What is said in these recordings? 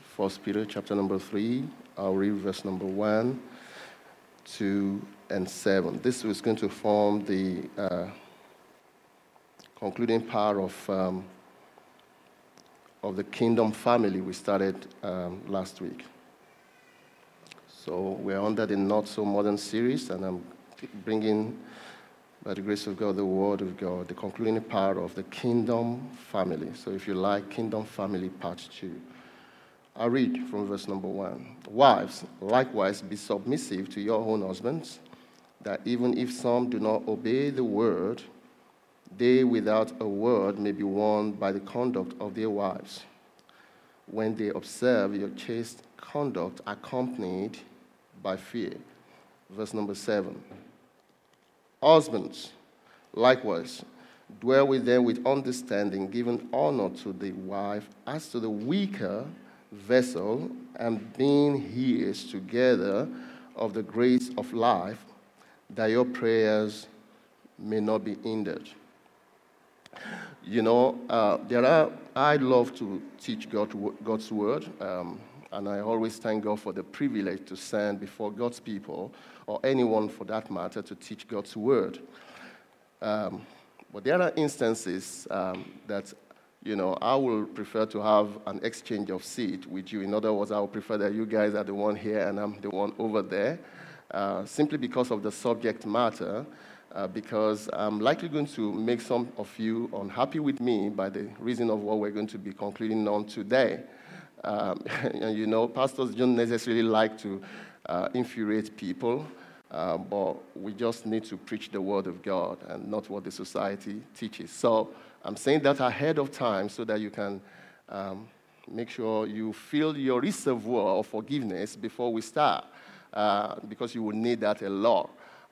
First Peter chapter number 3. I'll read verse number 1, 2, and 7. This is going to form the concluding part of the kingdom family we started last week. So we're under the Not So Modern series, and I'm bringing, by the grace of God, the Word of God, the concluding part of the kingdom family. So if you like, kingdom family part 2. I'll read from verse number 1. Wives, likewise, be submissive to your own husbands, that even if some do not obey the word, they without a word may be won by the conduct of their wives, when they observe your chaste conduct accompanied by fear. Verse number 7. Husbands, likewise, dwell with them with understanding, giving honor to the wife as to the weaker vessel, and being heirs together of the grace of life, that your prayers may not be hindered. You know, I love to teach God's word, and I always thank God for the privilege to stand before God's people, or anyone for that matter, to teach God's word. But there are instances that, you know, I will prefer to have an exchange of seat with you. In other words, I would prefer that you guys are the one here and I'm the one over there, simply because of the subject matter. Because I'm likely going to make some of you unhappy with me by the reason of what we're going to be concluding on today. And you know, pastors don't necessarily like to infuriate people, but we just need to preach the word of God and not what the society teaches. So I'm saying that ahead of time so that you can make sure you fill your reservoir of forgiveness before we start, because you will need that a lot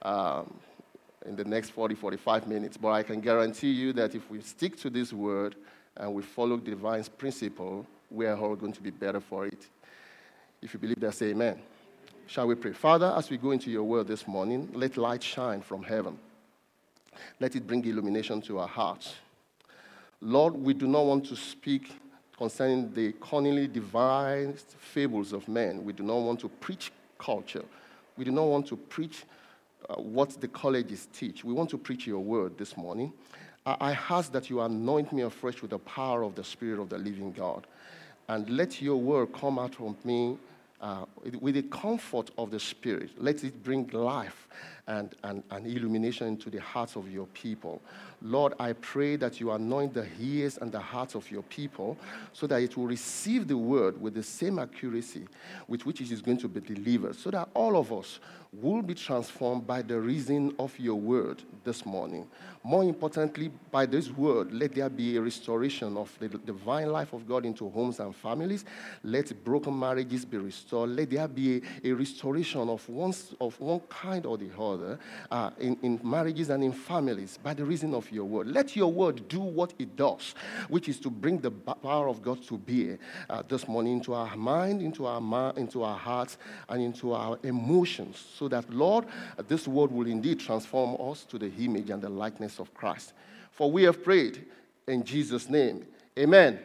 in the next 45 minutes. But I can guarantee you that if we stick to this word and we follow divine principle, we are all going to be better for it. If you believe that, say amen. Shall we pray? Father, as we go into your word this morning, let light shine from heaven. Let it bring illumination to our hearts. Lord, we do not want to speak concerning the cunningly devised fables of men. We do not want to preach culture. We do not want to preach what the colleges teach. We want to preach your word this morning. I ask that you anoint me afresh with the power of the Spirit of the living God, and let your word come out from me with the comfort of the Spirit. Let it bring life and illumination into the hearts of your people. Lord, I pray that you anoint the ears and the hearts of your people so that it will receive the word with the same accuracy with which it is going to be delivered, so that all of us will be transformed by the reason of your word this morning. More importantly, by this word, let there be a restoration of the divine life of God into homes and families. Let broken marriages be restored. Let there be a restoration of one kind or the other in marriages and in families by the reason of your word. Let your word do what it does, which is to bring the power of God to bear this morning into our mind, into our hearts, and into our emotions, so that, Lord, this word will indeed transform us to the image and the likeness of Christ. For we have prayed in Jesus' name. Amen.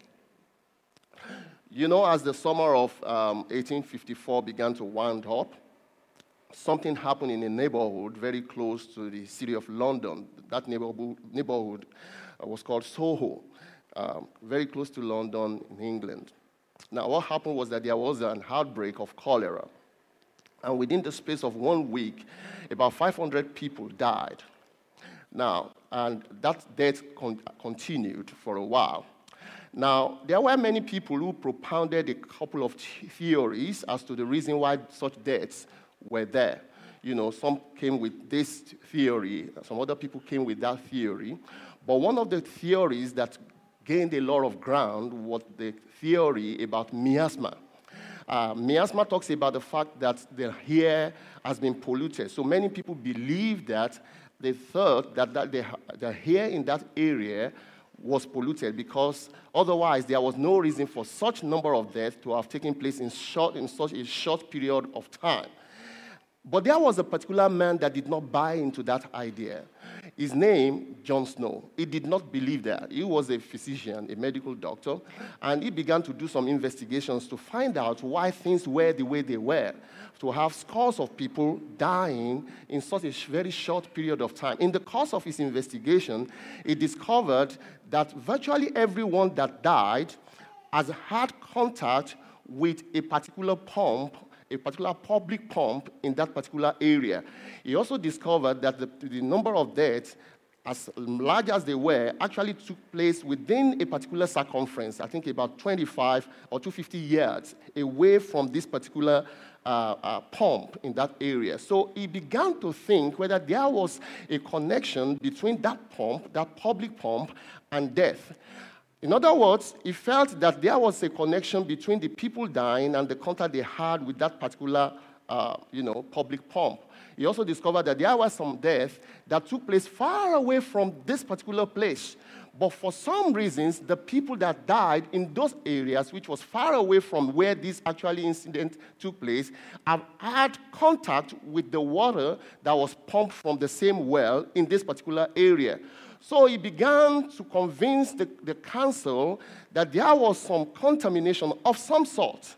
You know, as the summer of 1854 began to wind up, something happened in a neighborhood very close to the city of London. That neighborhood was called Soho, very close to London in England. Now, what happened was that there was an outbreak of cholera. And within the space of 1 week, about 500 people died. Now, and that death continued for a while. Now, there were many people who propounded a couple of theories as to the reason why such deaths were there. You know, some came with this theory, some other people came with that theory. But one of the theories that gained a lot of ground was the theory about miasma. Miasma talks about the fact that the air has been polluted. So many people believe that they thought that the air in that area was polluted, because otherwise there was no reason for such number of deaths to have taken place in such a short period of time. But there was a particular man that did not buy into that idea. His name, John Snow. He did not believe that. He was a physician, a medical doctor, and he began to do some investigations to find out why things were the way they were, to have scores of people dying in such a very short period of time. In the course of his investigation, he discovered that virtually everyone that died has had contact with a particular pump, a particular public pump in that particular area. He also discovered that the number of deaths, as large as they were, actually took place within a particular circumference, I think about 25 or 250 yards away from this particular pump in that area. So he began to think whether there was a connection between that pump, that public pump, and death. In other words, he felt that there was a connection between the people dying and the contact they had with that particular, public pump. He also discovered that there was some death that took place far away from this particular place. But for some reasons, the people that died in those areas, which was far away from where this actually incident took place, have had contact with the water that was pumped from the same well in this particular area. So he began to convince the council that there was some contamination of some sort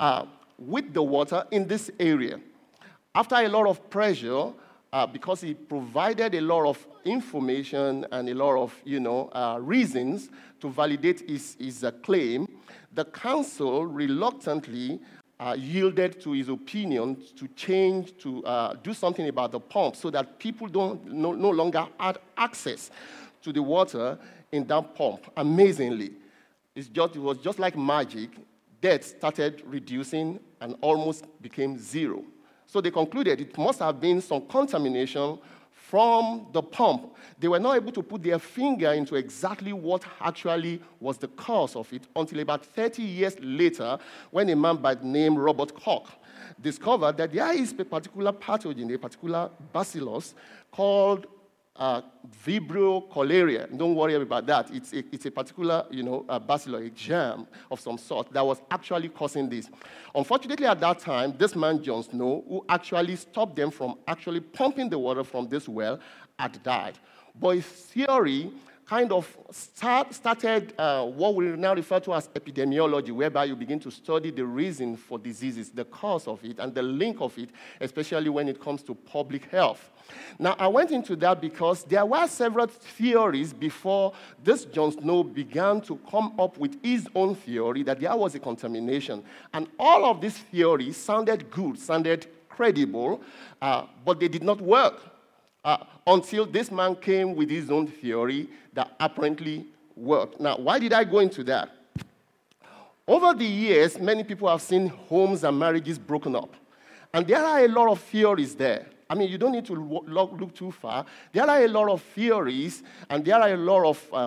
with the water in this area. After a lot of pressure, because he provided a lot of information and a lot of reasons to validate his claim, the council reluctantly yielded to his opinion to change, to do something about the pump so that people no longer had access to the water in that pump. Amazingly, it was just like magic. Death started reducing and almost became zero. So they concluded it must have been some contamination from the pump. They were not able to put their finger into exactly what actually was the cause of it until about 30 years later, when a man by the name Robert Koch discovered that there is a particular pathogen, a particular bacillus called Vibrio cholerae. Don't worry about that. It's a particular, bacillus, a germ of some sort that was actually causing this. Unfortunately, at that time, this man, John Snow, who actually stopped them from actually pumping the water from this well, had died. But his theory kind of started what we now refer to as epidemiology, whereby you begin to study the reason for diseases, the cause of it, and the link of it, especially when it comes to public health. Now, I went into that because there were several theories before this John Snow began to come up with his own theory that there was a contamination. And all of these theories sounded good, sounded credible, but they did not work until this man came with his own theory that apparently worked. Now, why did I go into that? Over the years, many people have seen homes and marriages broken up. And there are a lot of theories there. I mean, you don't need to look too far. There are a lot of theories, and there are a lot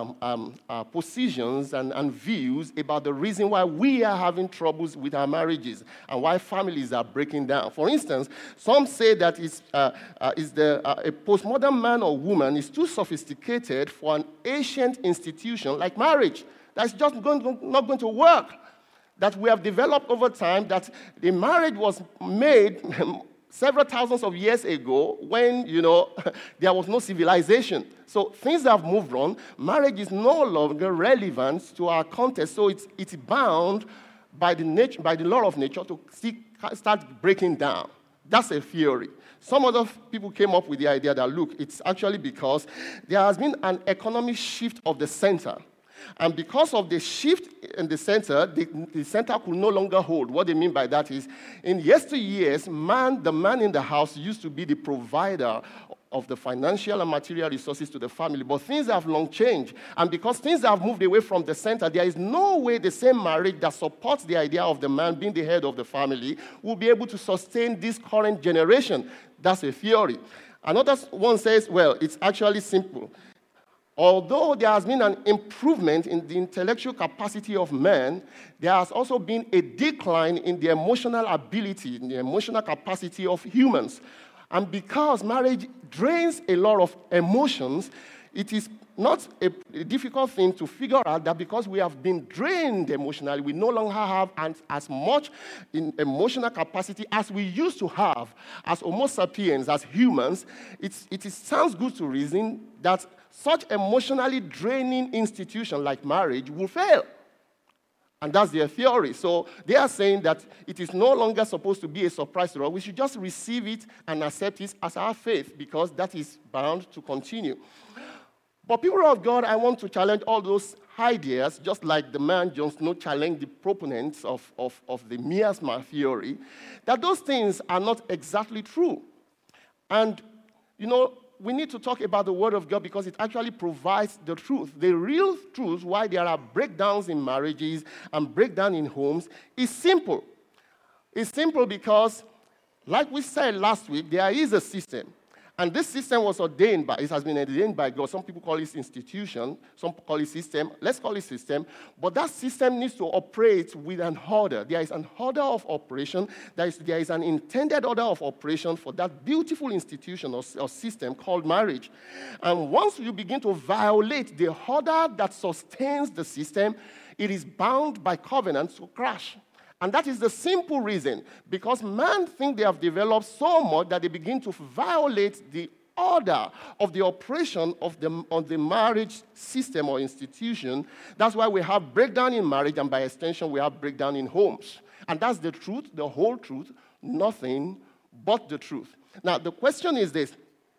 of positions and views about the reason why we are having troubles with our marriages and why families are breaking down. For instance, some say that a postmodern man or woman is too sophisticated for an ancient institution like marriage. That's just not going to work. That we have developed over time, that the marriage was made several thousands of years ago when, there was no civilization. So things have moved on. Marriage is no longer relevant to our context, so it's bound by the law of nature to start breaking down. That's a theory. Some other people came up with the idea that, look, it's actually because there has been an economic shift of the center. And because of the shift in the center, the center could no longer hold. What they mean by that is, in yesteryears, the man in the house used to be the provider of the financial and material resources to the family. But things have long changed. And because things have moved away from the center, there is no way the same marriage that supports the idea of the man being the head of the family will be able to sustain this current generation. That's a theory. Another one says, well, it's actually simple. Although there has been an improvement in the intellectual capacity of men, there has also been a decline in the emotional ability, in the emotional capacity of humans. And because marriage drains a lot of emotions, it is not a difficult thing to figure out that because we have been drained emotionally, we no longer have as much emotional capacity as we used to have as Homo sapiens, as humans. It sounds good to reason that such emotionally draining institution like marriage will fail. And that's their theory. So they are saying that it is no longer supposed to be a surprise to us. We should just receive it and accept it as our faith because that is bound to continue. But people of God, I want to challenge all those ideas, just like the man John Snow challenged the proponents of the miasma theory, that those things are not exactly true. And, we need to talk about the Word of God because it actually provides the truth. The real truth, why there are breakdowns in marriages and breakdown in homes, is simple. It's simple because, like we said last week, there is a system. And this system was it has been ordained by God. Some people call it institution, some call it system. Let's call it system. But that system needs to operate with an order. There is an order of operation. There is an intended order of operation for that beautiful institution or system called marriage. And once you begin to violate the order that sustains the system, it is bound by covenant to crash. And that is the simple reason, because man think they have developed so much that they begin to violate the order of the operation of the marriage system or institution. That's why we have breakdown in marriage, and by extension, we have breakdown in homes. And that's the truth, the whole truth, nothing but the truth. Now, the question is this.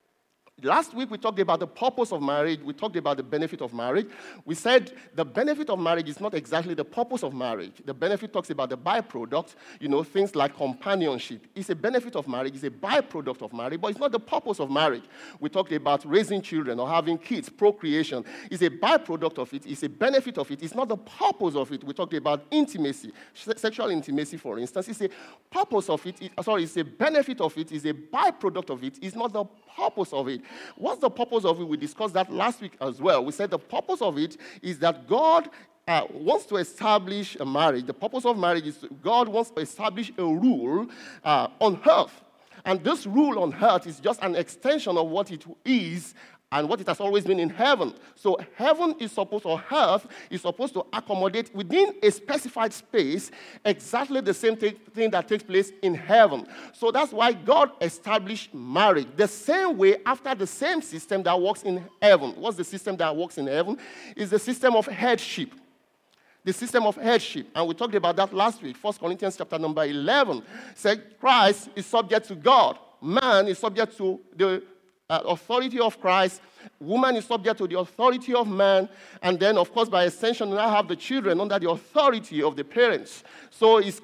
Last week, we talked about the purpose of marriage. We talked about the benefit of marriage. We said the benefit of marriage is not exactly the purpose of marriage. The benefit talks about the byproduct, things like companionship. It's a benefit of marriage. It's a byproduct of marriage, but it's not the purpose of marriage. We talked about raising children or having kids, procreation. It's a byproduct of it. It's a benefit of it. It's not the purpose of it. We talked about intimacy, sexual intimacy, for instance. It's a purpose of it. It's a benefit of it. It's a byproduct of it. It's not the purpose of it. What's the purpose of it? We discussed that last week as well. We said the purpose of it is that God wants to establish a marriage. The purpose of marriage is God wants to establish a rule on earth. And this rule on earth is just an extension of what it is and what it has always been in heaven. So heaven is supposed, or earth is supposed to accommodate within a specified space exactly the same thing that takes place in heaven. So that's why God established marriage the same way, after the same system that works in heaven. What's the system that works in heaven? It's the system of headship. The system of headship. And we talked about that last week. 1 Corinthians chapter number 11 said Christ is subject to God. Man is subject to the authority of Christ. Woman is subject to the authority of man. And then, of course, by extension, you now have the children under the authority of the parents. So it's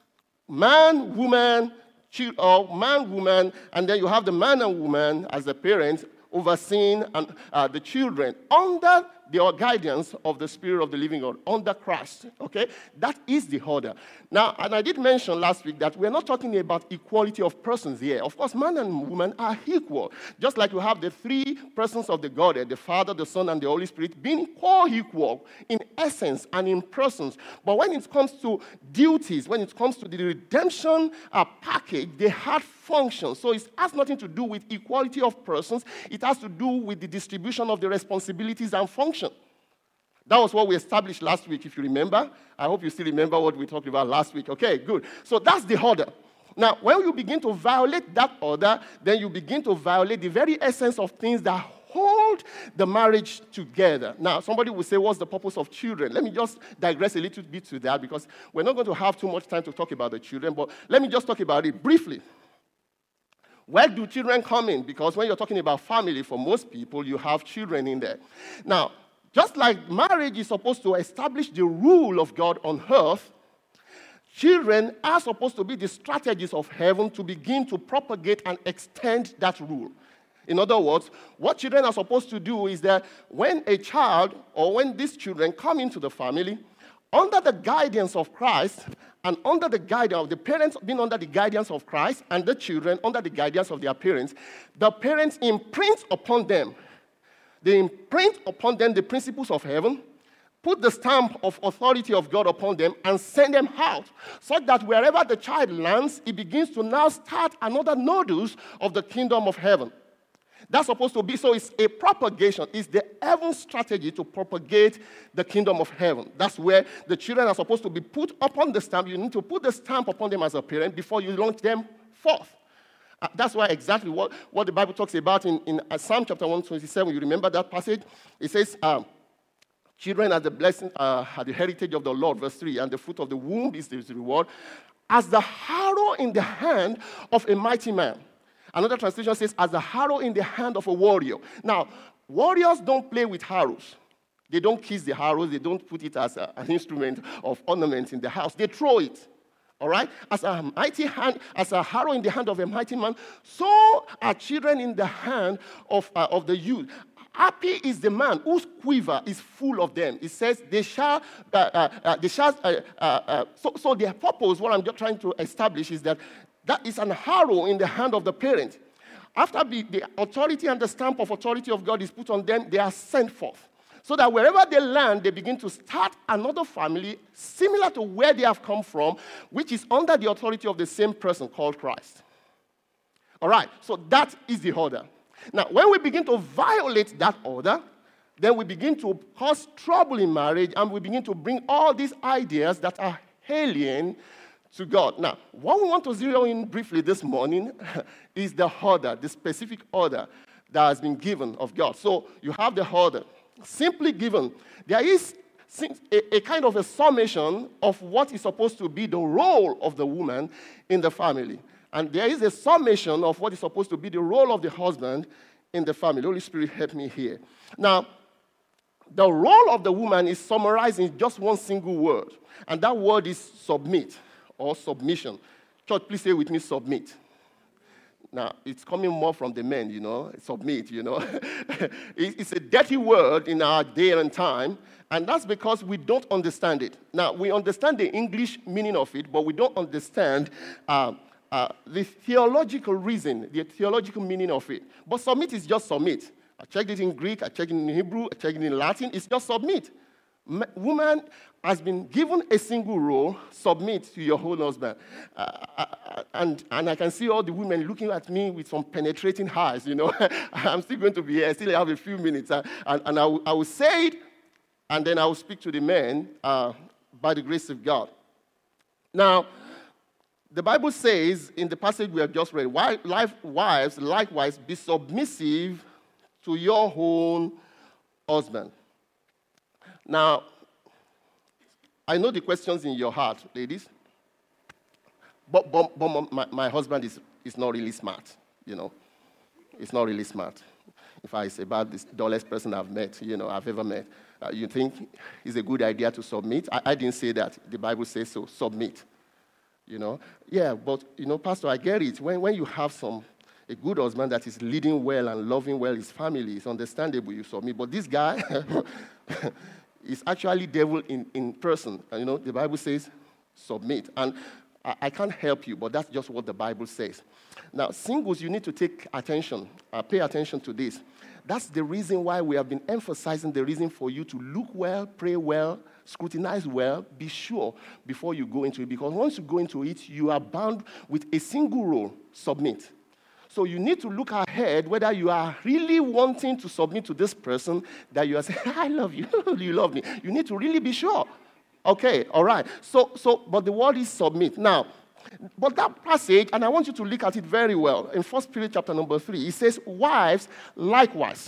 man, woman, man, woman, and then you have the man and woman as the parents overseeing the children under the guidance of the Spirit of the living God, under Christ, okay? That is the order. Now, and I did mention last week that we're not talking about equality of persons here. Of course, man and woman are equal. Just like you have the three persons of the Godhead, the Father, the Son, and the Holy Spirit, being co-equal in essence and in persons. But when it comes to duties, when it comes to the redemption package, they had function. So it has nothing to do with equality of persons. It has to do with the distribution of the responsibilities and function. That was what we established last week, if you remember. I hope you still remember what we talked about last week. Okay, good. So that's the order. Now, when you begin to violate that order, then you begin to violate the very essence of things that hold the marriage together. Now, somebody will say, what's the purpose of children? Let me just digress a little bit to that, because we're not going to have too much time to talk about the children, but let me just talk about it briefly. Where do children come in? Because when you're talking about family, for most people, you have children in there. Now, just like marriage is supposed to establish the rule of God on earth, children are supposed to be the strategies of heaven to begin to propagate and extend that rule. In other words, what children are supposed to do is that when a child or when these children come into the family, under the guidance of Christ and under the guidance of the parents being under the guidance of Christ and the children under the guidance of their parents, the parents imprint upon them. They imprint upon them the principles of heaven, put the stamp of authority of God upon them, and send them out, so that wherever the child lands, it begins to now start another nodus of the kingdom of heaven. That's supposed to be, so it's a propagation. It's the heaven strategy to propagate the kingdom of heaven. That's where the children are supposed to be put upon the stamp. You need to put the stamp upon them as a parent before you launch them forth. That's why exactly what the Bible talks about in Psalm chapter 127. You remember that passage? It says, children are the blessing, are the heritage of the Lord, verse 3, and the fruit of the womb is the reward, as the harrow in the hand of a mighty man. Another translation says, as the harrow in the hand of a warrior. Now, warriors don't play with harrows. They don't kiss the harrows. They don't put it as an instrument of ornament in the house. They throw it. All right? As a mighty hand, as a harrow in the hand of a mighty man, so are children in the hand of the youth. Happy is the man whose quiver is full of them. It says, so their purpose, what I'm just trying to establish is that is an harrow in the hand of the parent. After the authority and the stamp of authority of God is put on them, they are sent forth. So that wherever they land, they begin to start another family similar to where they have come from, which is under the authority of the same person called Christ. All right, so that is the order. Now, when we begin to violate that order, then we begin to cause trouble in marriage, and we begin to bring all these ideas that are alien to God. Now, what we want to zero in briefly this morning is the order, the specific order that has been given of God. So you have the order simply given. There is a kind of a summation of what is supposed to be the role of the woman in the family. And there is a summation of what is supposed to be the role of the husband in the family. Holy Spirit, help me here. Now, the role of the woman is summarized in just one single word, and that word is submit or submission. Church, please say with me, submit. Now, it's coming more from the men, submit, It's a dirty word in our day and time, and that's because we don't understand it. Now, we understand the English meaning of it, but we don't understand the theological reason, the theological meaning of it. But submit is just submit. I checked it in Greek, I checked it in Hebrew, I checked it in Latin. It's just submit. Woman has been given a single role, submit to your whole husband. And I can see all the women looking at me with some penetrating eyes, I'm still going to be here. I still have a few minutes. And I will say it, and then I will speak to the men by the grace of God. Now, the Bible says in the passage we have just read, wives, likewise, be submissive to your own husband. Now, I know the questions in your heart, ladies, but my husband is not really smart, It's not really smart. In fact, it's about the dullest person I've ever met. You think it's a good idea to submit? I didn't say that. The Bible says so, submit. Yeah, but, Pastor, I get it. When you have a good husband that is leading well and loving well his family, it's understandable you submit. But this guy is actually devil in person. The Bible says submit. And I can't help you, but that's just what the Bible says. Now, singles, you need to take attention, pay attention to this. That's the reason why we have been emphasizing the reason for you to look well, pray well, scrutinize well, be sure before you go into it. Because once you go into it, you are bound with a single role, submit. So you need to look ahead whether you are really wanting to submit to this person that you are saying, I love you, you love me. You need to really be sure. Okay, all right. But the word is submit. Now, but that passage, and I want you to look at it very well, in 1 Peter chapter number 3, it says, wives, likewise.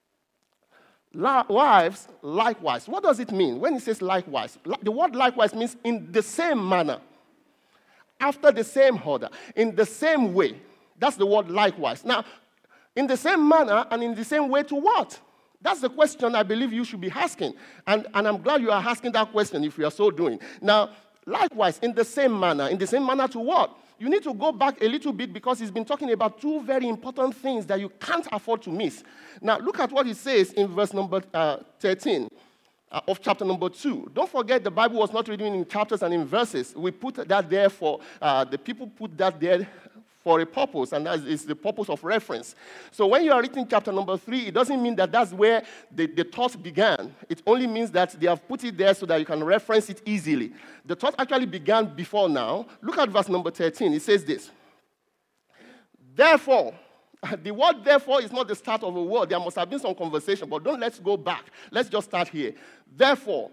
Wives, likewise. What does it mean when it says likewise? The word likewise means in the same manner, after the same order, in the same way. That's the word likewise. Now, in the same manner and in the same way to what? That's the question I believe you should be asking. And I'm glad you are asking that question if you are so doing. Now, likewise, in the same manner to what? You need to go back a little bit because he's been talking about two very important things that you can't afford to miss. Now, look at what he says in verse number 13 of chapter number 2. Don't forget the Bible was not written in chapters and in verses. We put that there the people put that there for a purpose, and that is the purpose of reference. So when you are reading chapter number 3, it doesn't mean that that's where the thought began. It only means that they have put it there so that you can reference it easily. The thought actually began before now. Look at verse number 13. It says this. Therefore, The word therefore is not the start of a word. There must have been some conversation, but let's go back. Let's just start here. Therefore,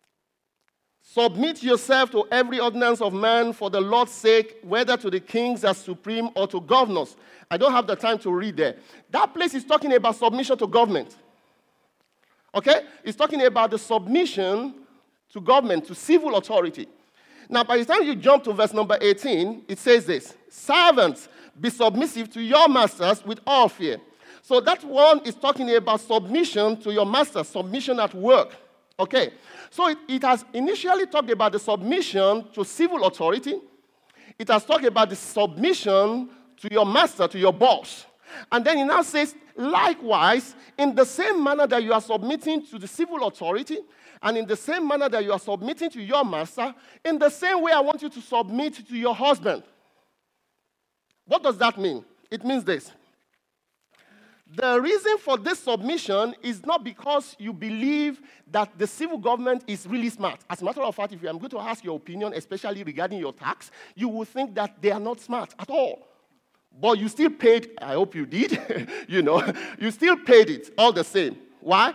submit yourself to every ordinance of man for the Lord's sake, whether to the kings as supreme or to governors. I don't have the time to read there. That place is talking about submission to government. Okay? It's talking about the submission to government, to civil authority. Now, by the time you jump to verse number 18, it says this: servants, be submissive to your masters with all fear. So that one is talking about submission to your master, submission at work. Okay? So it has initially talked about the submission to civil authority. It has talked about the submission to your master, to your boss. And then it now says, likewise, in the same manner that you are submitting to the civil authority, and in the same manner that you are submitting to your master, in the same way I want you to submit to your husband. What does that mean? It means this. The reason for this submission is not because you believe that the civil government is really smart. As a matter of fact, if I'm going to ask your opinion, especially regarding your tax, you will think that they are not smart at all. But you still paid, I hope you did, you still paid it all the same. Why?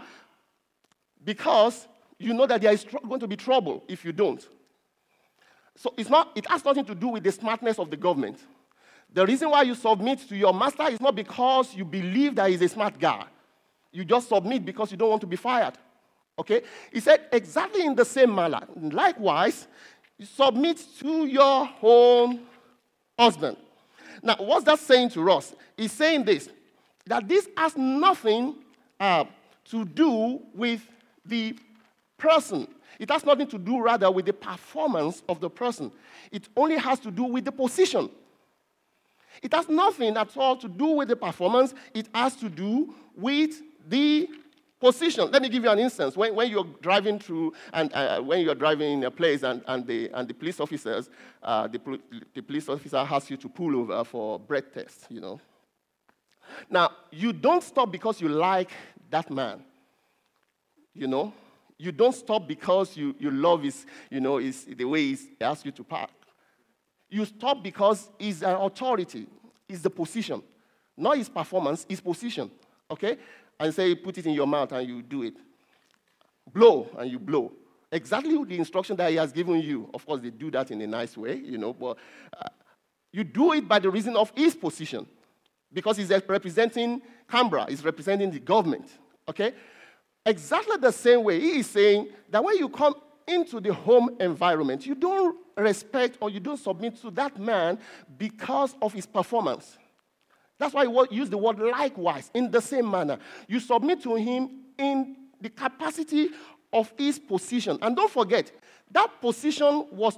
Because you know that there is going to be trouble if you don't. So it has nothing to do with the smartness of the government. The reason why you submit to your master is not because you believe that he's a smart guy. You just submit because you don't want to be fired. Okay? He said exactly in the same manner. Likewise, you submit to your own husband. Now, what's that saying to us? He's saying this, that this has nothing to do with the person. It has nothing to do, rather, with the performance of the person. It only has to do with the position. It has nothing at all to do with the performance. It has to do with the position. Let me give you an instance. When you're driving through, and when you're driving in a place, and the police officers, the police officer asks you to pull over for breath test, Now, you don't stop because you like that man, You don't stop because you love his, the way he asks you to park. You stop because he's an authority. It's the position. Not his performance, his position. Okay? And say, put it in your mouth and you do it. Blow, and you blow. Exactly the instruction that he has given you. Of course, they do that in a nice way, but you do it by the reason of his position. Because he's representing Canberra. He's representing the government. Okay? Exactly the same way, he is saying that when you come into the home environment, you don't respect or you don't submit to that man because of his performance. That's why he used the word likewise, in the same manner. You submit to him in the capacity of his position. And don't forget, that position was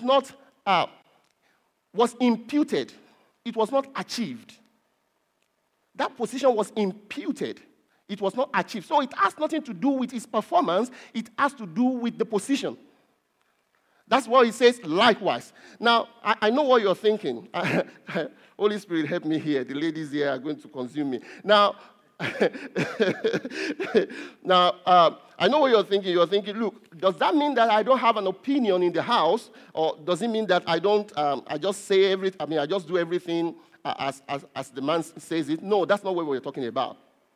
imputed. It was not achieved. That position was imputed. It was not achieved. So it has nothing to do with his performance. It has to do with the position. That's what he says, likewise. Now, I know what you're thinking. Holy Spirit, help me here. The ladies here are going to consume me. Now, I know what you're thinking. You're thinking, look, does that mean that I don't have an opinion in the house? Or does it mean that I don't, I just say everything, I just do everything as the man says it? No, that's not what we're talking about.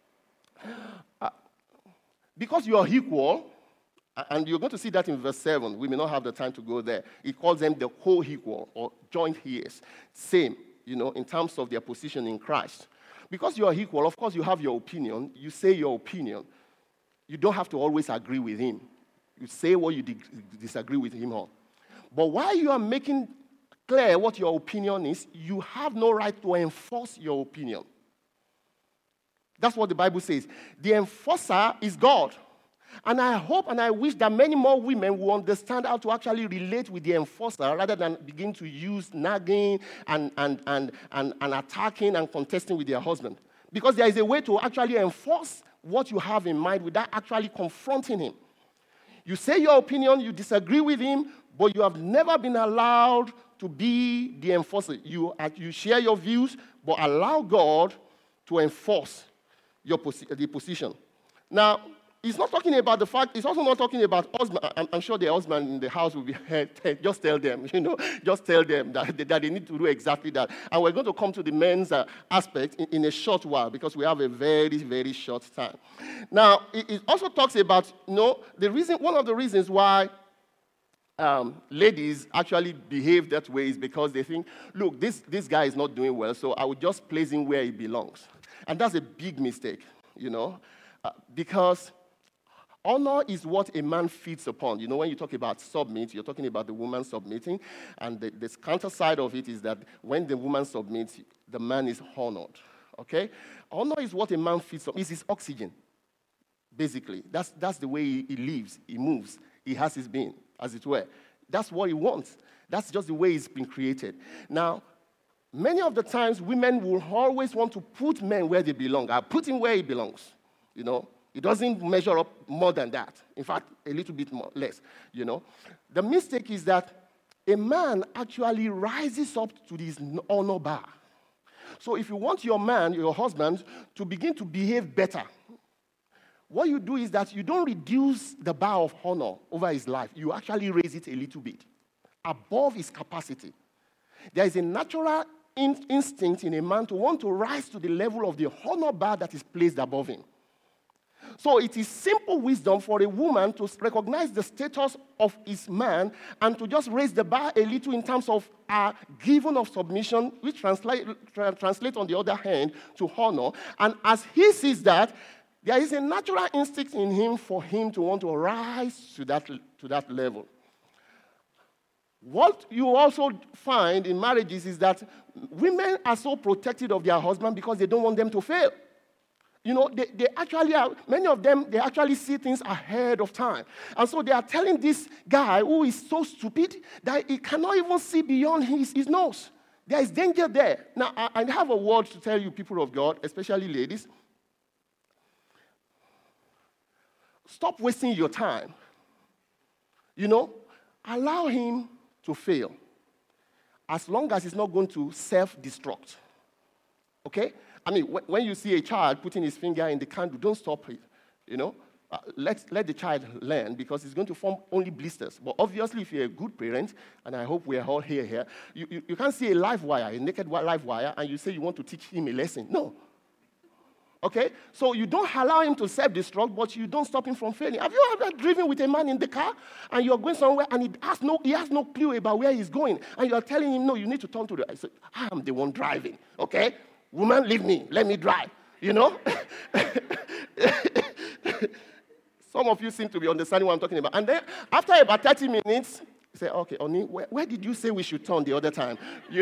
Because you are equal, and you're going to see that in verse 7. We may not have the time to go there. He calls them the co-equal or joint heirs. Same, in terms of their position in Christ. Because you are equal, of course, you have your opinion. You say your opinion. You don't have to always agree with him. You say what you disagree with him on. But while you are making clear what your opinion is, you have no right to enforce your opinion. That's what the Bible says. The enforcer is God. And I hope and I wish that many more women will understand how to actually relate with the enforcer rather than begin to use nagging and attacking and contesting with their husband. Because there is a way to actually enforce what you have in mind without actually confronting him. You say your opinion, you disagree with him, but you have never been allowed to be the enforcer. You share your views, but allow God to enforce the position. Now, it's not talking about the fact, it's also not talking about husband. I'm sure the husband in the house will be, just tell them, just tell them that they need to do exactly that. And we're going to come to the men's aspect in a short while because we have a very, very short time. Now, it also talks about, one of the reasons why ladies actually behave that way is because they think, look, this guy is not doing well, so I will just place him where he belongs. And that's a big mistake, because honor is what a man feeds upon. When you talk about submit, you're talking about the woman submitting, and the counter side of it is that when the woman submits, the man is honored, okay? Honor is what a man feeds upon. It's his oxygen, basically. That's the way he lives, he moves, he has his being, as it were. That's what he wants. That's just the way he's been created. Now, many of the times, women will always want to put men where they belong. I put him where he belongs, It doesn't measure up more than that. In fact, a little bit more, less, The mistake is that a man actually rises up to this honor bar. So if you want your man, your husband, to begin to behave better, what you do is that you don't reduce the bar of honor over his life. You actually raise it a little bit above his capacity. There is a natural instinct in a man to want to rise to the level of the honor bar that is placed above him. So it is simple wisdom for a woman to recognize the status of his man and to just raise the bar a little in terms of giving of submission, which translate on the other hand to honor. And as he sees that, there is a natural instinct in him for him to want to rise to that level. What you also find in marriages is that women are so protected of their husband because they don't want them to fail. They actually are, many of them, they actually see things ahead of time. And so they are telling this guy who is so stupid that he cannot even see beyond his nose. There is danger there. Now, I have a word to tell you, people of God, especially ladies. Stop wasting your time. Allow him to fail as long as he's not going to self-destruct. Okay? I mean, when you see a child putting his finger in the candle, don't stop it, Let the child learn because it's going to form only blisters. But obviously, if you're a good parent, and I hope we're all here, you can't see a live wire, a naked live wire, and you say you want to teach him a lesson. No. Okay? So you don't allow him to self-destruct, but you don't stop him from failing. Have you ever driven with a man in the car, and you're going somewhere, and he has no clue about where he's going, and you're telling him, no, you need to turn to the right. I said, I'm the one driving, okay? Woman, leave me. Let me drive, Some of you seem to be understanding what I'm talking about. And then, after about 30 minutes, you say, okay, Oni, where did you say we should turn the other time?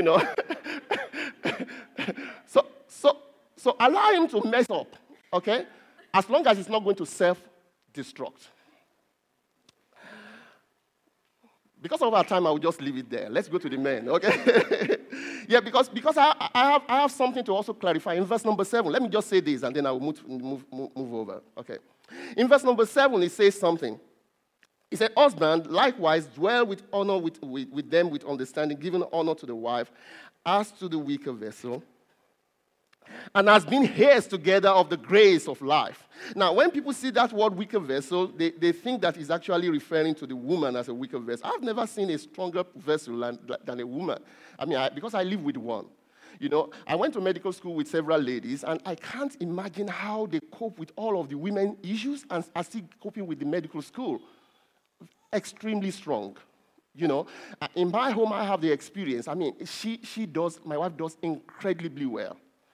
So allow him to mess up, okay? As long as he's not going to self-destruct. Because of our time, I will just leave it there. Let's go to the men, okay? Yeah, because I have something to also clarify. In verse number 7, let me just say this, and then I will move over, okay? In verse number 7, it says something. It said, husband, likewise, dwell with honor with them with understanding, giving honor to the wife, as to the weaker vessel, and has been heirs together of the grace of life. Now, when people see that word weaker vessel, they think that it's actually referring to the woman as a weaker vessel. I've never seen a stronger vessel than a woman. I mean, because I live with one. I went to medical school with several ladies, and I can't imagine how they cope with all of the women issues and are still coping with the medical school. Extremely strong. In my home, I have the experience. I mean, my wife does incredibly well.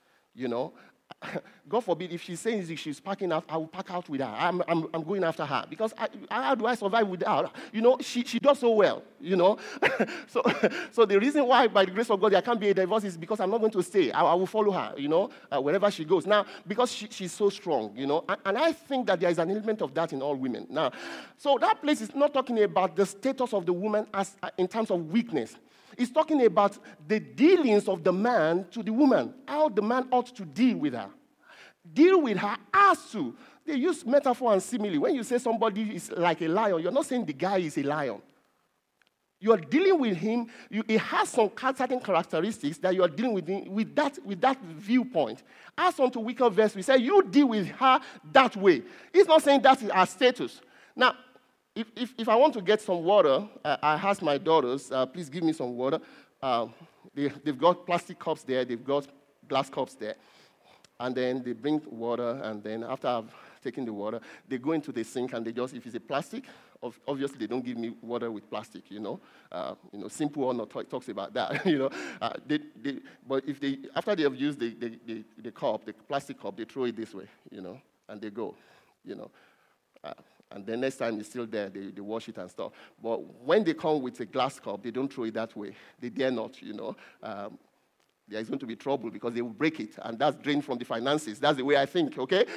God forbid, if she's saying she's packing out, I will pack out with her. I'm going after her. Because how do I survive without her? She does so well, So the reason why, by the grace of God, there can't be a divorce is because I'm not going to stay. I will follow her, wherever she goes. Now, because she's so strong, And I think that there is an element of that in all women. Now, so that place is not talking about the status of the woman as in terms of weakness. It's talking about the dealings of the man to the woman, how the man ought to deal with her. Deal with her as to. They use metaphor and simile. When you say somebody is like a lion, you're not saying the guy is a lion. You are dealing with him. It has some certain characteristics that you are dealing with him, with that viewpoint. As unto weaker vessel, we say you deal with her that way. He's not saying that is our status. Now, if I want to get some water, I ask my daughters, please give me some water. They've got plastic cups there. They've got glass cups there. And then they bring water, and then after I've taken the water, they go into the sink, and they just, if it's a plastic, obviously they don't give me water with plastic, Simple One talks about that, but if after they have used the cup, the plastic cup, they throw it this way, and they go, and then next time it's still there, they wash it and stuff. But when they come with a glass cup, they don't throw it that way. They dare not, there is going to be trouble because they will break it, and that's drained from the finances. That's the way I think, okay?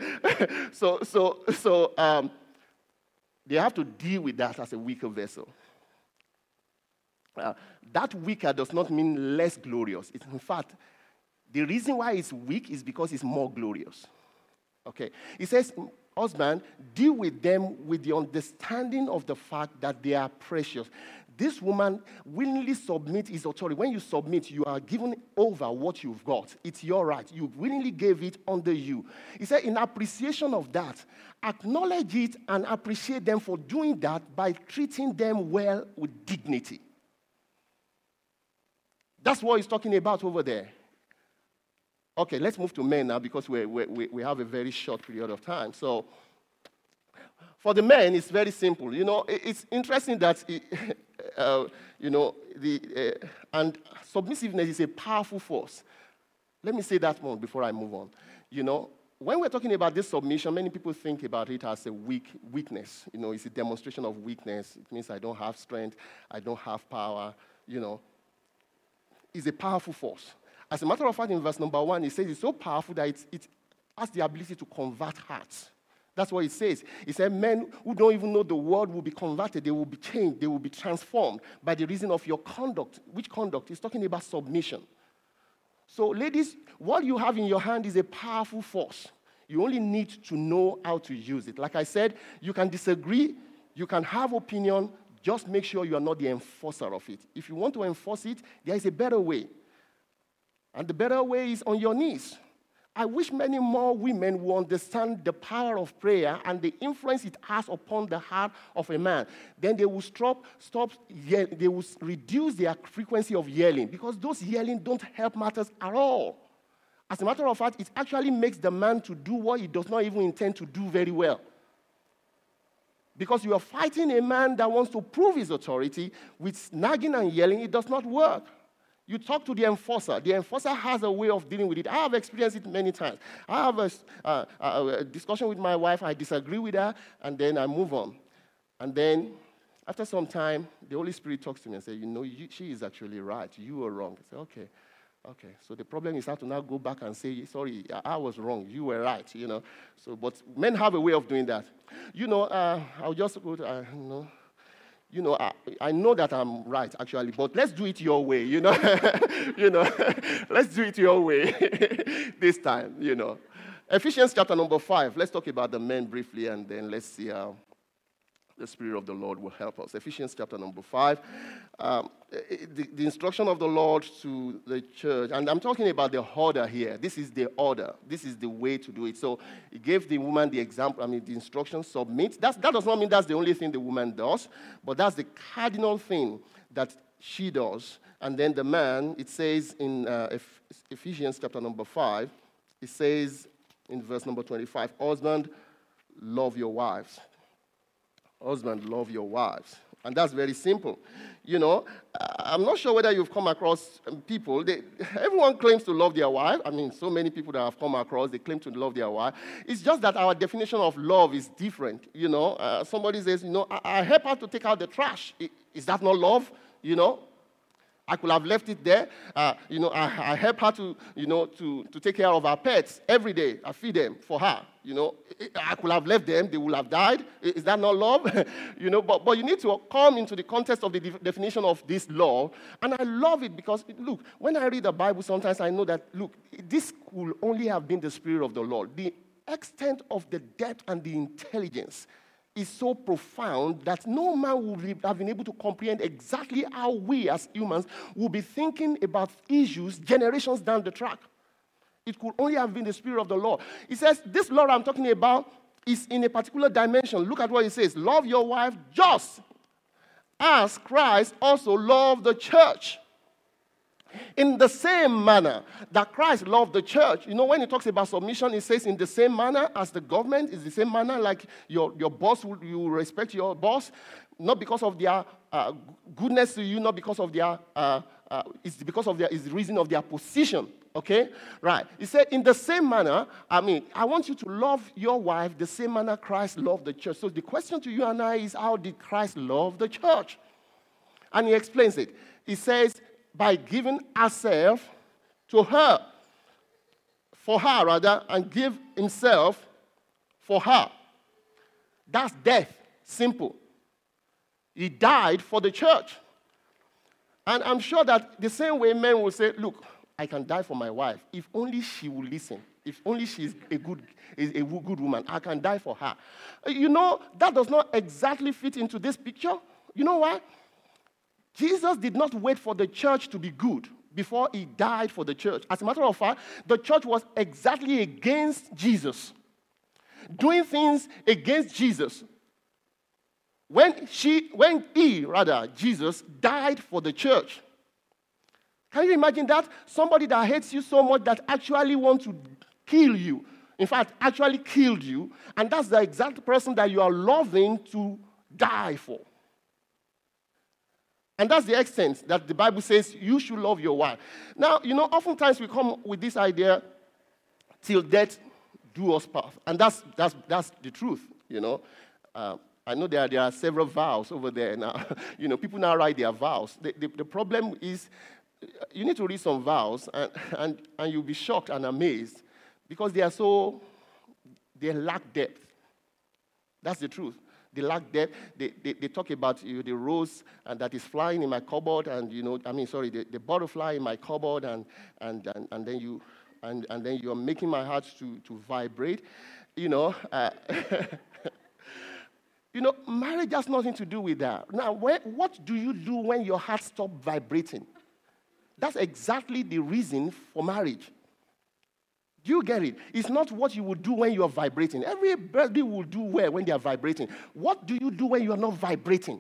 So they have to deal with that as a weaker vessel. That weaker does not mean less glorious. In fact, the reason why it's weak is because it's more glorious. Okay? It says, husband, deal with them with the understanding of the fact that they are precious. This woman willingly submits his authority. When you submit, you are given over what you've got. It's your right. You willingly gave it under you. He said, in appreciation of that, acknowledge it and appreciate them for doing that by treating them well with dignity. That's what he's talking about over there. Okay, let's move to men now because we have a very short period of time. So, for the men, it's very simple. It's interesting that, and submissiveness is a powerful force. Let me say that more before I move on. When we're talking about this submission, many people think about it as a weakness. It's a demonstration of weakness. It means I don't have strength, I don't have power, It's a powerful force. As a matter of fact, in verse number 1, it says it's so powerful that it has the ability to convert hearts. That's what it says. It said men who don't even know the word will be converted. They will be changed. They will be transformed by the reason of your conduct. Which conduct? It's talking about submission. So, ladies, what you have in your hand is a powerful force. You only need to know how to use it. Like I said, you can disagree. You can have opinion. Just make sure you are not the enforcer of it. If you want to enforce it, there is a better way. And the better way is on your knees. I wish many more women will understand the power of prayer and the influence it has upon the heart of a man. Then they will stop yelling. They will reduce their frequency of yelling because those yelling don't help matters at all. As a matter of fact, it actually makes the man to do what he does not even intend to do very well. Because you are fighting a man that wants to prove his authority with nagging and yelling, it does not work. You talk to the enforcer. The enforcer has a way of dealing with it. I have experienced it many times. I have a discussion with my wife. I disagree with her, and then I move on. And then, after some time, the Holy Spirit talks to me and says, she is actually right. You were wrong. I say, okay. So the problem is I have to now go back and say, sorry, I was wrong. You were right, So, but men have a way of doing that. I'll just go to, I know that I'm right, actually, but let's do it your way, Let's do it your way this time, Ephesians chapter number 5. Let's talk about the men briefly, and then let's see how the Spirit of the Lord will help us. Ephesians chapter number 5. The instruction of the Lord to the church, and I'm talking about the order here. This is the order. This is the way to do it. So he gave the woman the example, the instruction, submit. That does not mean that's the only thing the woman does, but that's the cardinal thing that she does. And then the man, it says in Ephesians chapter number 5, it says in verse number 25, husband, love your wives. Husband, love your wives. And that's very simple. I'm not sure whether you've come across people. Everyone claims to love their wife. So many people that have come across, they claim to love their wife. It's just that our definition of love is different. Somebody says, I help her to take out the trash. Is that not love? I could have left it there. I help her to take care of our pets every day. I feed them for her. I could have left them. They would have died. Is that not love? But you need to come into the context of the definition of this love. And I love it because, look, when I read the Bible, sometimes I know that, look, this could only have been the Spirit of the Lord. The extent of the depth and the intelligence is so profound that no man would have been able to comprehend exactly how we as humans will be thinking about issues generations down the track. It could only have been the Spirit of the Lord. He says, this law I'm talking about is in a particular dimension. Look at what he says. Love your wife just as Christ also loved the church. In the same manner that Christ loved the church. You know, when he talks about submission, he says in the same manner as the government, is the same manner like your boss, you respect your boss, not because of their goodness to you, not because of their, it's because of it's the reason of their position. Okay? Right. He said, in the same manner, I want you to love your wife the same manner Christ loved the church. So the question to you and I is, how did Christ love the church? And he explains it. He says, by giving ourselves to her, for her rather, and give himself for her. That's death. Simple. He died for the church. And I'm sure that the same way men will say, look, I can die for my wife. If only she will listen. If only she's a good woman, I can die for her. You know, that does not exactly fit into this picture. You know why? Jesus did not wait for the church to be good before he died for the church. As a matter of fact, the church was exactly against Jesus, doing things against Jesus. Jesus died for the church. Can you imagine that? Somebody that hates you so much that actually wants to kill you. In fact, actually killed you. And that's the exact person that you are loving to die for. And that's the extent that the Bible says you should love your wife. Now, you know, oftentimes we come with this idea, till death do us part. And that's the truth, you know. I know there are several vows over there now. You know, people now write their vows. The problem is you need to read some vows, and you'll be shocked and amazed because they lack depth. That's the truth. They lack depth. They talk about the rose and that is flying in my cupboard, and the butterfly in my cupboard, and then you are making my heart to vibrate. You know, marriage has nothing to do with that. Now, what do you do when your heart stops vibrating? That's exactly the reason for marriage. Do you get it? It's not what you would do when you are vibrating. Everybody will do well when they are vibrating. What do you do when you are not vibrating?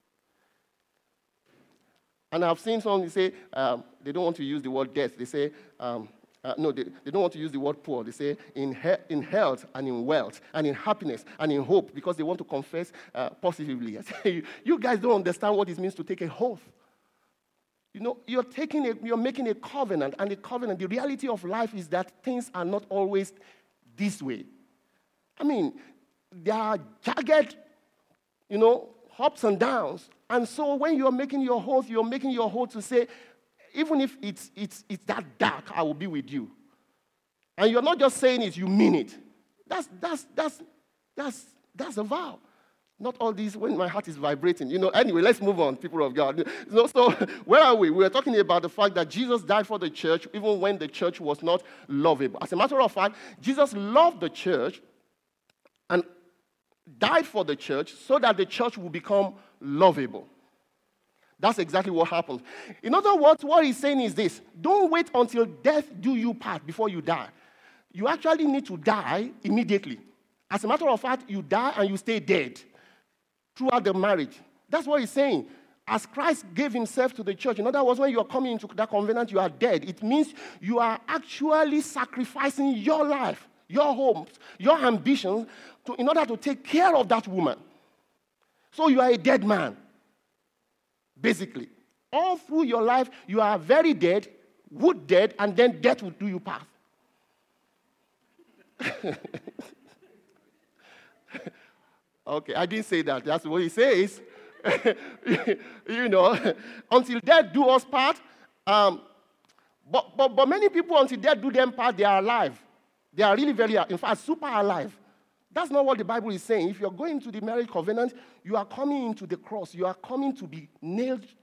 And I've seen someone say they don't want to use the word death. They say, they don't want to use the word poor. They say in health and in wealth and in happiness and in hope because they want to confess positively. I say, you guys don't understand what it means to take a oath. You know, you're making a covenant, and the reality of life is that things are not always this way. I mean, there are jagged, ups and downs. And so when you're making your oath to say, even if it's that dark, I will be with you. And you're not just saying it, you mean it. That's a vow. Not all these when my heart is vibrating. Anyway, let's move on, people of God. So where are we? We're talking about the fact that Jesus died for the church even when the church was not lovable. As a matter of fact, Jesus loved the church and died for the church so that the church will become lovable. That's exactly what happens. In other words, what he's saying is this: don't wait until death do you part before you die. You actually need to die immediately. As a matter of fact, you die and you stay dead throughout the marriage. That's what he's saying. As Christ gave himself to the church, in other words, when you are coming into that covenant, you are dead. It means you are actually sacrificing your life, your hopes, your ambitions in order to take care of that woman. So you are a dead man, basically. All through your life, you are very dead, wood dead, and then death will do you part. Okay, I didn't say that. That's what he says. Until death do us part. But many people, until death do them part, they are alive. They are really very, in fact, super alive. That's not what the Bible is saying. If you're going to the marriage covenant, you are coming into the cross. You are coming to be nailed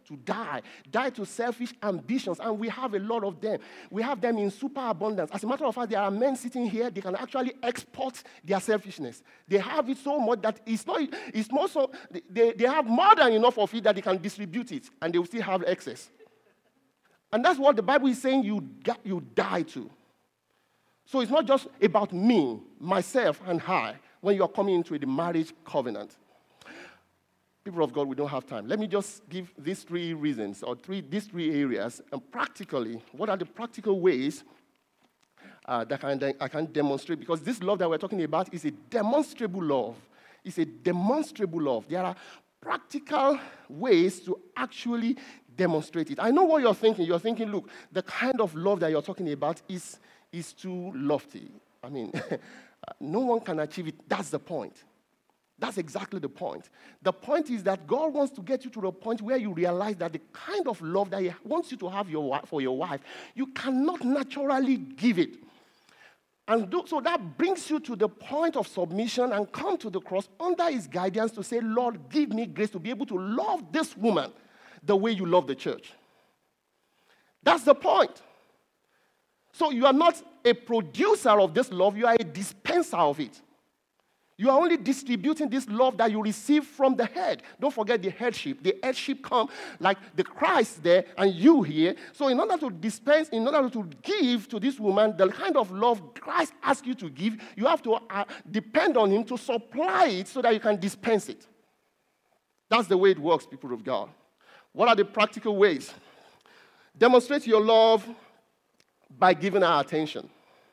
to die to selfish ambitions, and we have a lot of them. We have them in superabundance. As a matter of fact, there are men sitting here, they can actually export their selfishness. They have it so much that it's more so, they have more than enough of it that they can distribute it, and they will still have excess. And that's what the Bible is saying you die to. So it's not just about me, myself, and I when you are coming into the marriage covenant. People of God, we don't have time. Let me just give these three reasons, or these three areas, and practically, what are the practical ways that I can demonstrate? Because this love that we're talking about is a demonstrable love. It's a demonstrable love. There are practical ways to actually demonstrate it. I know what you're thinking. You're thinking, look, the kind of love that you're talking about is too lofty. I mean, no one can achieve it. That's the point. That's exactly the point. The point is that God wants to get you to the point where you realize that the kind of love that He wants you to have for your wife, you cannot naturally give it. And so that brings you to the point of submission and come to the cross under His guidance to say, Lord, give me grace to be able to love this woman the way you love the church. That's the point. So you are not a producer of this love, you are a dispenser of it. You are only distributing this love that you receive from the head. Don't forget the headship. The headship come like the Christ there and you here. So in order to dispense, in order to give to this woman the kind of love Christ asks you to give, you have to depend on Him to supply it so that you can dispense it. That's the way it works, people of God. What are the practical ways? Demonstrate your love by giving her attention.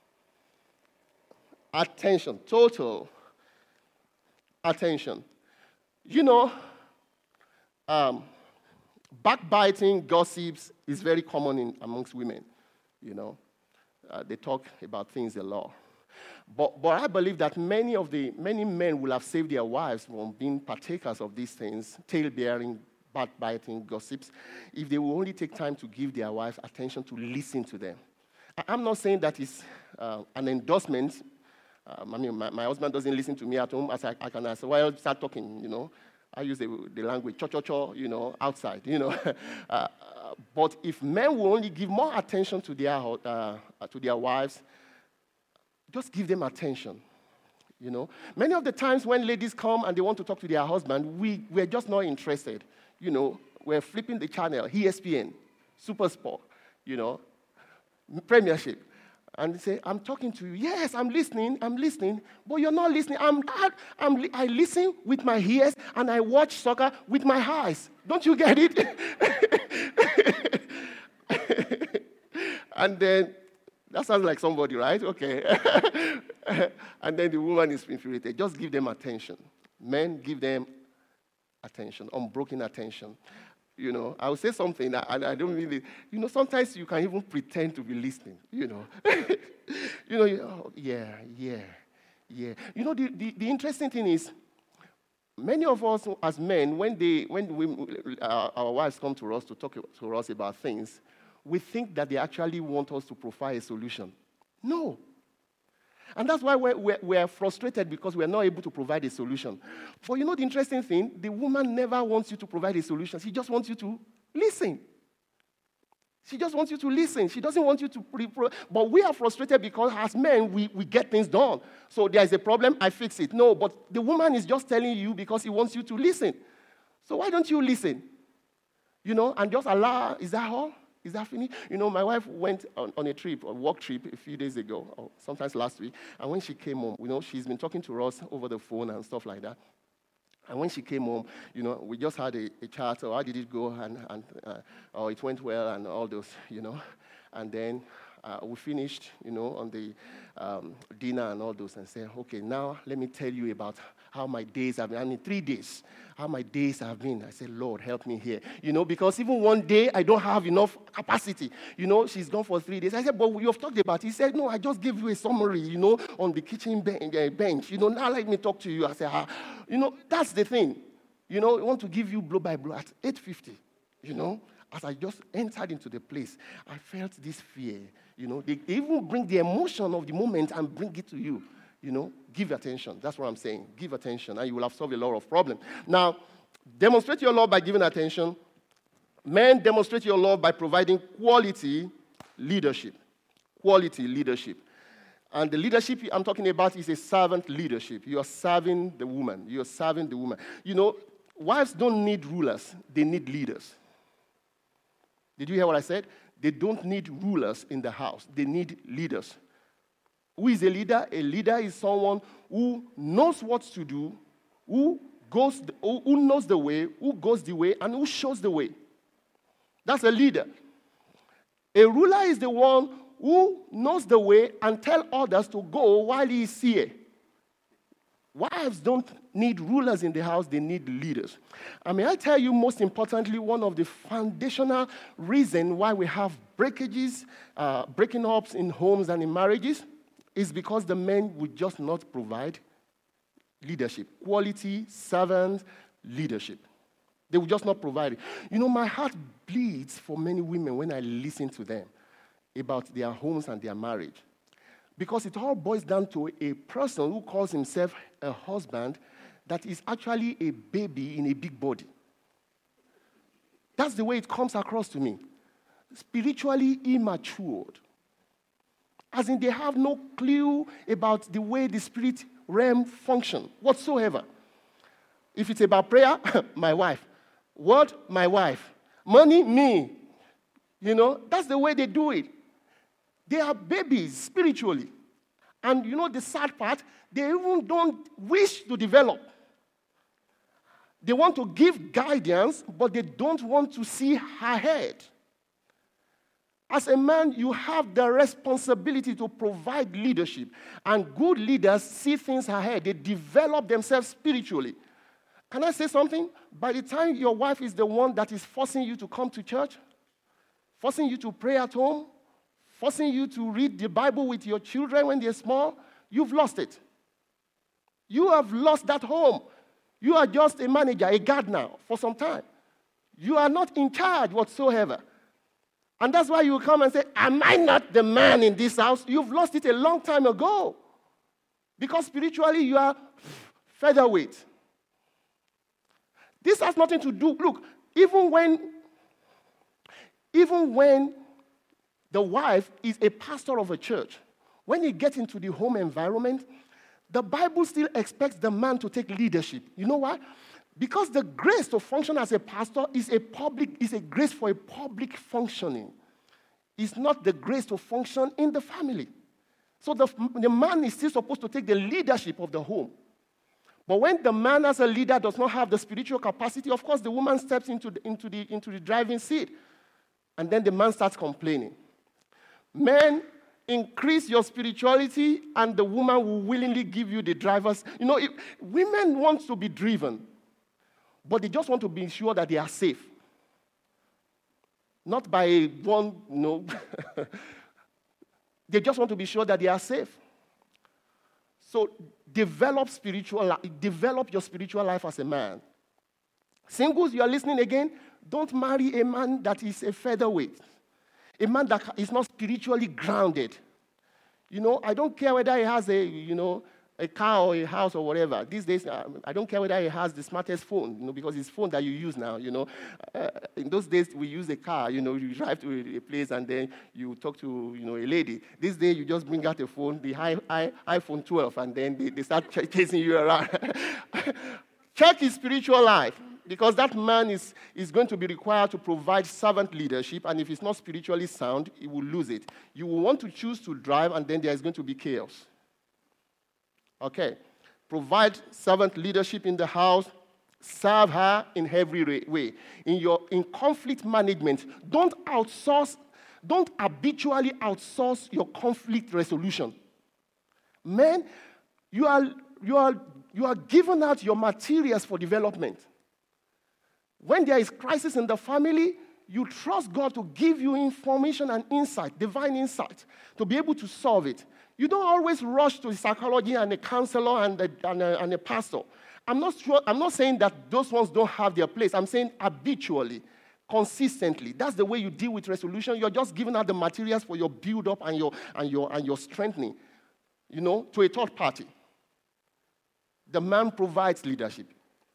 Attention, total attention. You know, backbiting, gossips is very common amongst women. You know, they talk about things a lot. But I believe that many men will have saved their wives from being partakers of these things, tale-bearing, backbiting, gossips, if they will only take time to give their wives attention to listen to them. I'm not saying that it's an endorsement. I mean, my husband doesn't listen to me at home. As I can say, well, start talking, you know. I use the language, cho-cho-cho, you know, outside, you know. But if men will only give more attention to their wives, just give them attention, you know. Many of the times when ladies come and they want to talk to their husband, we're just not interested. You know, we're flipping the channel, ESPN, Super Sport, you know, Premiership. And they say, I'm talking to you. Yes, I'm listening, but you're not listening. I listen with my ears and I watch soccer with my eyes. Don't you get it? And then, that sounds like somebody, right? Okay. And then the woman is infuriated. Just give them attention. Men, give them attention, unbroken attention. You know, I will say something, and I don't really, you know, sometimes you can even pretend to be listening, you know. You know, oh, yeah. You know, the interesting thing is, many of us as men, when our wives come to us to talk to us about things, we think that they actually want us to provide a solution. No. And that's why we're frustrated because we're not able to provide a solution. But you know the interesting thing? The woman never wants you to provide a solution. She just wants you to listen. She just wants you to listen. She doesn't want you to... But we are frustrated because as men, we get things done. So there's a problem, I fix it. No, but the woman is just telling you because he wants you to listen. So why don't you listen? You know, and just allow... Is that all? Is that finished? You know, my wife went on a trip, a work trip, a few days ago, or sometimes last week. And when she came home, you know, she's been talking to us over the phone and stuff like that. And when she came home, you know, we just had a chat, or how did it go, and it went well, and all those, you know. And then we finished, you know, on the dinner and all those, and said, okay, now let me tell you about how my days have been. I mean, 3 days, how my days have been. I said, Lord, help me here. You know, because even one day, I don't have enough capacity. You know, she's gone for 3 days. I said, but you have talked about it. He said, no, I just gave you a summary, you know, on the kitchen bench. You know, now let me talk to you. I said, you know, that's the thing. You know, I want to give you blow by blow at 8:50, you know. As I just entered into the place, I felt this fear. You know, they even bring the emotion of the moment and bring it to you. You know, give attention. That's what I'm saying. Give attention, and you will have solved a lot of problems. Now, demonstrate your love by giving attention. Men, demonstrate your love by providing quality leadership. Quality leadership. And the leadership I'm talking about is a servant leadership. You are serving the woman. You are serving the woman. You know, wives don't need rulers. They need leaders. Did you hear what I said? They don't need rulers in the house. They need leaders. Who is a leader? A leader is someone who knows what to do, who knows the way, who goes the way, and who shows the way. That's a leader. A ruler is the one who knows the way and tell others to go while he is here. Wives don't need rulers in the house, they need leaders. And may I tell you, most importantly, one of the foundational reasons why we have breakages, breaking ups in homes and in marriages is because the men would just not provide leadership, quality, servant leadership. They would just not provide it. You know, my heart bleeds for many women when I listen to them about their homes and their marriage. Because it all boils down to a person who calls himself a husband that is actually a baby in a big body. That's the way it comes across to me. Spiritually immatured. As in, they have no clue about the way the spirit realm functions whatsoever. If it's about prayer, my wife. Word, my wife. Money, me. You know, that's the way they do it. They are babies spiritually. And you know the sad part, they even don't wish to develop. They want to give guidance, but they don't want to see ahead. As a man, you have the responsibility to provide leadership. And good leaders see things ahead. They develop themselves spiritually. Can I say something? By the time your wife is the one that is forcing you to come to church, forcing you to pray at home, forcing you to read the Bible with your children when they're small, you've lost it. You have lost that home. You are just a manager, a gardener for some time. You are not in charge whatsoever. And that's why you come and say, am I not the man in this house? You've lost it a long time ago. Because spiritually you are featherweight. This has nothing to do, look, even when the wife is a pastor of a church, when you get into the home environment, the Bible still expects the man to take leadership. You know why? Because the grace to function as a pastor is a grace for a public functioning. It's not the grace to function in the family. So the man is still supposed to take the leadership of the home. But when the man as a leader does not have the spiritual capacity, of course the woman steps into the driving seat. And then the man starts complaining. Men, increase your spirituality and the woman will willingly give you the drivers. You know, women want to be driven, but they just want to be sure that they are safe. Not by one, no. They just want to be sure that they are safe. So develop your spiritual life as a man. Singles, you are listening again, don't marry a man that is a featherweight. A man that is not spiritually grounded. You know, I don't care whether he has a car or a house or whatever. These days, I don't care whether he has the smartest phone, because it's phone that you use now, In those days, we use a car, you drive to a place and then you talk to, a lady. These days, you just bring out a phone, the iPhone 12, and then they start chasing you around. Check his spiritual life. Because that man is going to be required to provide servant leadership, and if he's not spiritually sound, he will lose it. You will want to choose to drive, and then there's going to be chaos. Okay. Provide servant leadership in the house. Serve her in every way. In conflict management, don't habitually outsource your conflict resolution. Men, you are giving out your materials for development. When there is crisis in the family, you trust God to give you information and insight, divine insight, to be able to solve it. You don't always rush to a psychology and a counselor and a pastor. I'm not saying that those ones don't have their place. I'm saying habitually, consistently. That's the way you deal with resolution. You're just giving out the materials for your build-up and your strengthening, to a third party. The man provides leadership.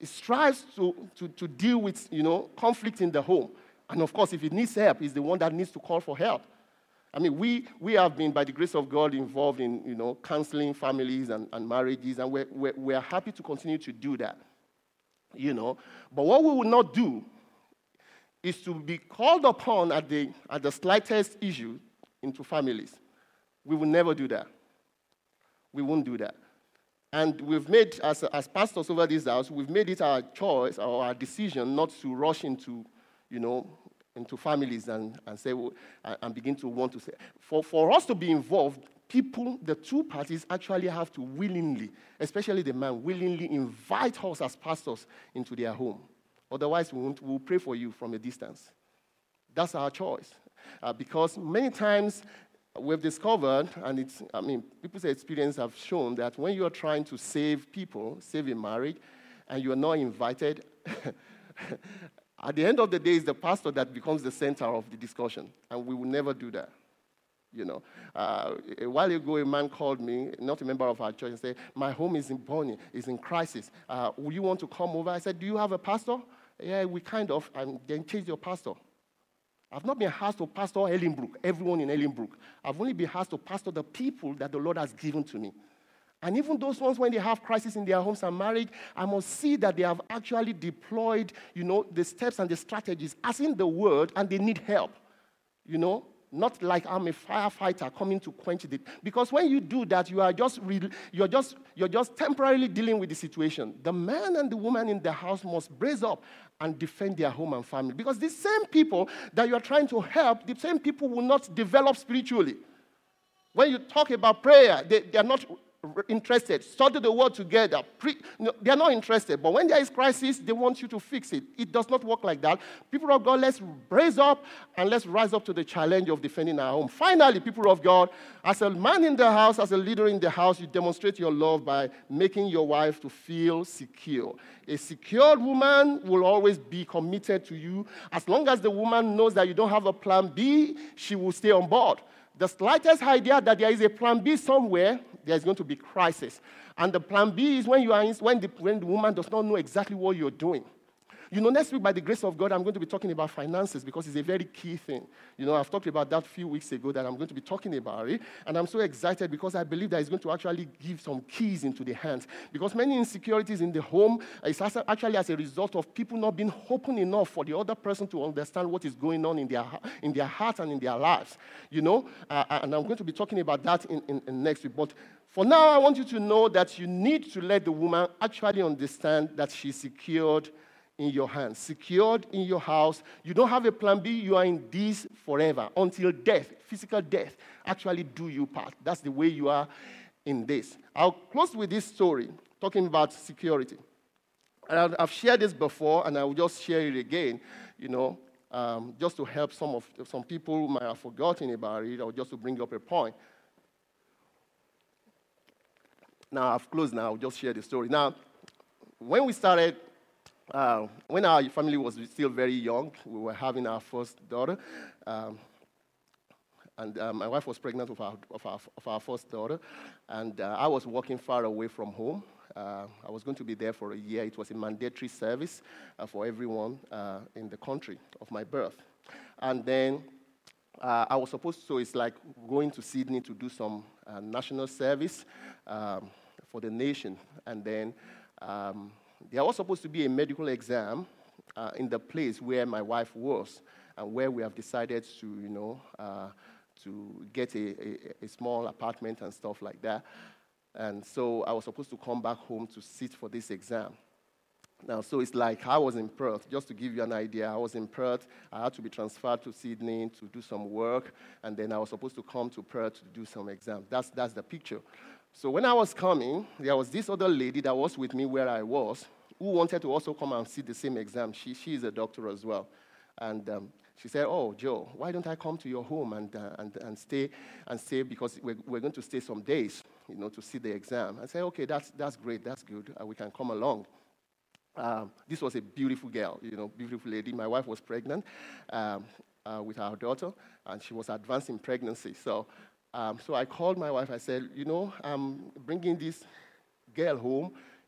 It strives to deal with, conflict in the home. And of course, if it needs help, it's the one that needs to call for help. I mean, we have been, by the grace of God, involved in, counseling families and marriages, and we're happy to continue to do that, But what we will not do is to be called upon at the slightest issue into families. We will never do that. We won't do that. And we've made, as pastors over this house, we've made it our choice or our decision not to rush into families and say, and begin to want to say. For us to be involved, the two parties actually have to willingly, especially the man, willingly invite us as pastors into their home. Otherwise, we'll pray for you from a distance. That's our choice. Because many times we've discovered, and people's experience have shown that when you are trying to save people, save a marriage, and you are not invited, at the end of the day, it's the pastor that becomes the center of the discussion, and we will never do that. A while ago, a man called me, not a member of our church, and said, "My home is in burning, is in crisis. Will you want to come over?" I said, "Do you have a pastor?" "Yeah, we kind of." And then change your pastor. I've not been asked to pastor Ellenbrook, everyone in Ellenbrook. I've only been asked to pastor the people that the Lord has given to me. And even those ones, when they have crisis in their homes and marriage, I must see that they have actually deployed, the steps and the strategies as in the word, and they need help. Not like I'm a firefighter coming to quench it. Because when you do that, you're just temporarily dealing with the situation. The man and the woman in the house must brace up and defend their home and family. Because the same people that you're trying to help, the same people will not develop spiritually. When you talk about prayer, they are not interested. Study the word together. They are not interested. But when there is crisis, they want you to fix it. It does not work like that. People of God, let's brace up and let's rise up to the challenge of defending our home. Finally, people of God, as a man in the house, as a leader in the house, you demonstrate your love by making your wife to feel secure. A secured woman will always be committed to you. As long as the woman knows that you don't have a plan B, she will stay on board. The slightest idea that there is a plan B somewhere, there's going to be crisis. And the plan B is when the woman does not know exactly what you're doing. Next week, by the grace of God, I'm going to be talking about finances because it's a very key thing. I've talked about that a few weeks ago that I'm going to be talking about it. And I'm so excited because I believe that it's going to actually give some keys into the hands. Because many insecurities in the home is actually as a result of people not being open enough for the other person to understand what is going on in their heart and in their lives. And I'm going to be talking about that in next week. But for now, I want you to know that you need to let the woman actually understand that she's secured in your hands, secured in your house. You don't have a plan B. You are in this forever until death, physical death, actually do you part. That's the way you are in this. I'll close with this story, talking about security. And I've shared this before, and I will just share it again, just to help some people who might have forgotten about it, or just to bring up a point. Now, I've closed now. I'll just share the story. Now, when we started, when our family was still very young, we were having our first daughter, and my wife was pregnant of our first daughter, and I was working far away from home. I was going to be there for a year. It was a mandatory service for everyone in the country of my birth. And then I was supposed to, so it's like going to Sydney to do some national service for the nation, and then there was supposed to be a medical exam in the place where my wife was, and where we have decided to, to get a small apartment and stuff like that. And so I was supposed to come back home to sit for this exam. Now, so it's like I was in Perth. Just to give you an idea, I was in Perth. I had to be transferred to Sydney to do some work, and then I was supposed to come to Perth to do some exams. That's the picture. So when I was coming, there was this other lady that was with me where I was, who wanted to also come and see the same exam. She is a doctor as well. And she said, "Oh, Joe, why don't I come to your home and stay because we're going to stay some days, to see the exam." I said, "Okay, that's great, that's good. We can come along." This was a beautiful girl, beautiful lady. My wife was pregnant with our daughter, and she was advanced in pregnancy. So I called my wife. I said, "I'm bringing this girl home.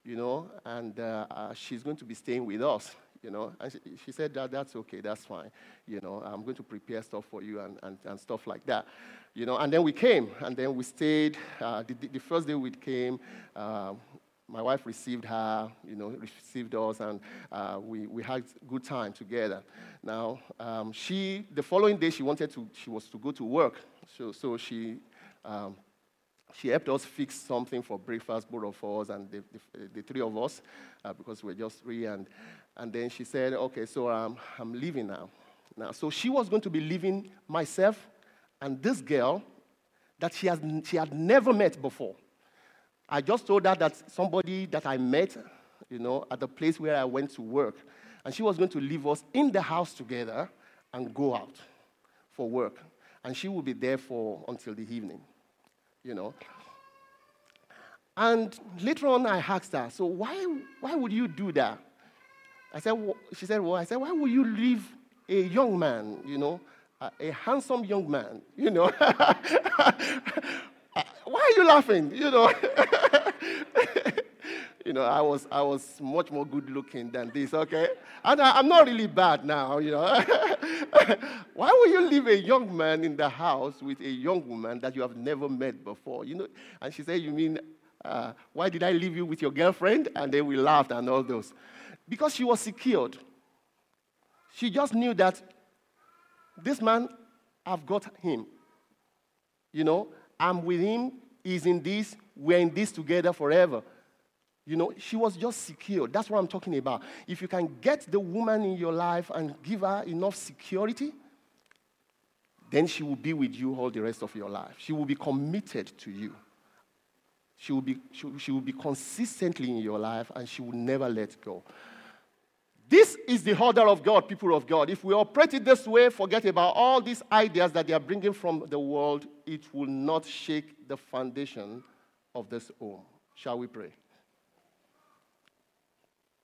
and she's going to be staying with us, And she said, that's okay, that's fine. I'm going to prepare stuff for you and stuff like that. And then we came, and then we stayed. The first day we came, my wife received her, received us, and we had a good time together. Now, the following day, she was to go to work. So she helped us fix something for breakfast, both of us and the three of us, because we're just three. And then she said, okay, so I'm leaving now. So she was going to be leaving myself and this girl that she had never met before. I just told her that somebody that I met, at the place where I went to work, and she was going to leave us in the house together and go out for work. And she would be there until the evening, And later on, I asked her, so why would you do that? She said, well, why would you leave a young man, a handsome young man, Why are you laughing? I was much more good looking than this, okay? And I'm not really bad now, Why would you leave a young man in the house with a young woman that you have never met before? And she said, you mean, why did I leave you with your girlfriend? And then we laughed and all those. Because she was secured. She just knew that this man, I've got him. I'm with him, he's in this, we're in this together forever. She was just secure. That's what I'm talking about. If you can get the woman in your life and give her enough security, then she will be with you all the rest of your life. She will be committed to you. She will be consistently in your life, and she will never let go. This is the order of God, people of God. If we operate it this way, forget about all these ideas that they are bringing from the world, it will not shake the foundation of this home. Shall we pray?